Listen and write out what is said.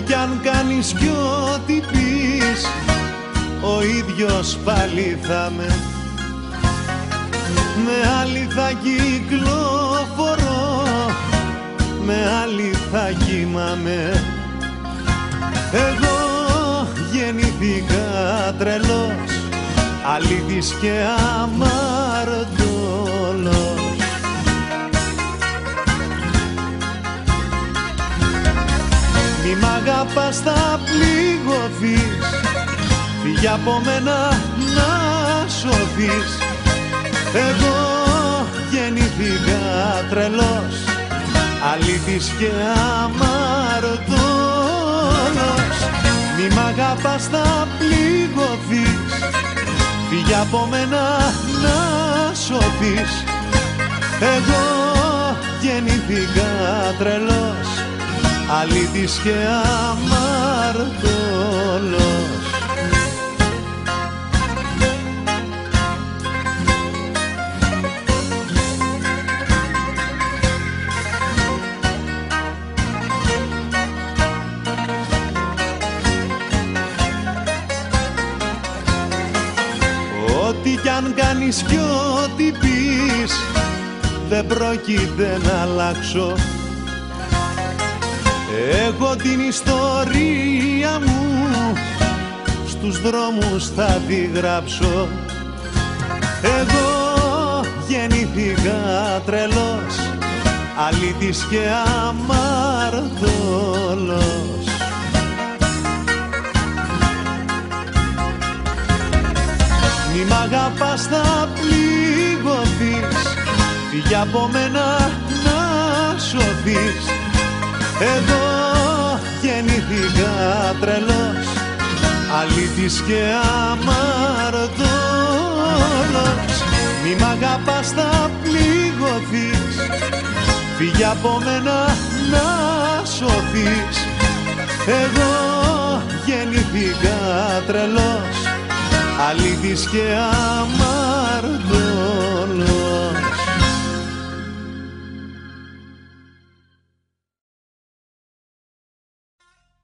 κι αν κάνεις κι ό,τι πεις, ο ίδιος πάλι θα με άλλη θα κυκλοφορώ, με άλλη θα κοιμάμαι. Εγώ γεννήθηκα τρελός, αλήτης και αμαρτωλός. Μη μ' αγαπάς θα πληγωθείς, φύγε από μένα να σωθείς. Εγώ γεννήθηκα τρελός, αλήτης και αμαρτωλός. Μη μ' αγαπάς θα πληγωθείς, φύγε από μένα να σωθείς. Εγώ γεννήθηκα τρελός, αλήτης και αμαρτωλός. Ό,τι κι αν κάνεις κι ό,τι πεις, δεν πρόκειται να αλλάξω. Εγώ την ιστορία μου στους δρόμους θα τη γράψω. Εγώ γεννήθηκα τρελός, αλήτης και αμαρτωλός. Μη μ' αγαπάς θα πληγωθείς, φύγε από μένα να σωθείς. Εγώ γεννήθηκα τρελός, αλήτης και αμαρτωλός. Μη μ' αγαπάς θα πληγωθείς, φύγε από μένα να σωθείς. Εγώ γεννήθηκα τρελός, αλήτης και αμαρτωλός.